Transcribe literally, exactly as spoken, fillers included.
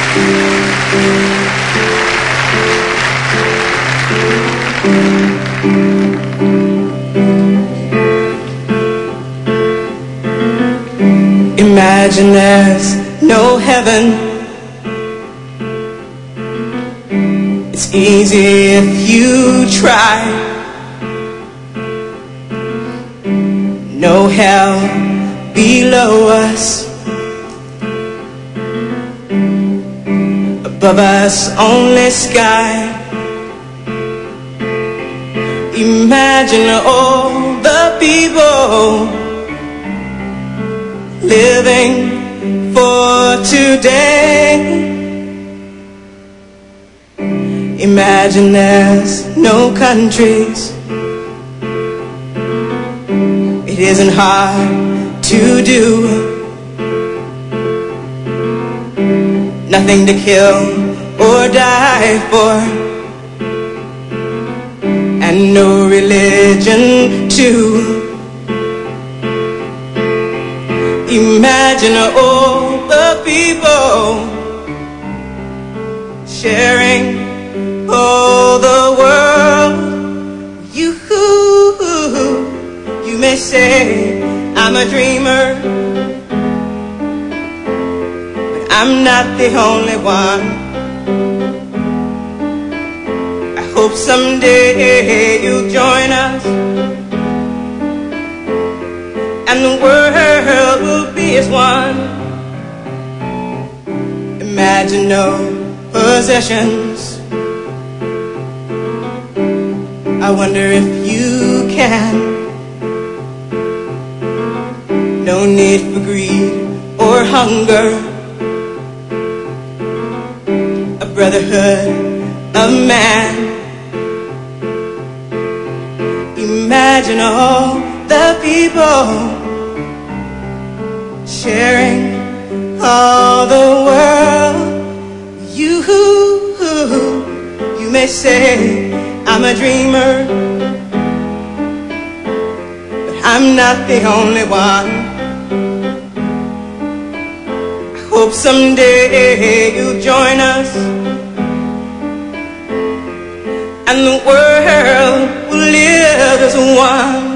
Imagine there's no heaven. It's easy if you try. No hell below us. Above us only sky. Imagine all the people living for today. Imagine there's no countries. It isn't hard to do. Nothing to kill or die for, and no religion too. Imagine all the people sharing all the world. You, you may say I'm a dreamer, but I'm not the only one. I hope someday you'll join us, and the world will be as one. Imagine no possessions. I wonder if you can. No need for greed or hunger. A brotherhood of man. Imagine all the people sharing all the world. You, you may say I'm a dreamer, but I'm not the only one. I hope someday you'll join us, and the world will live as one.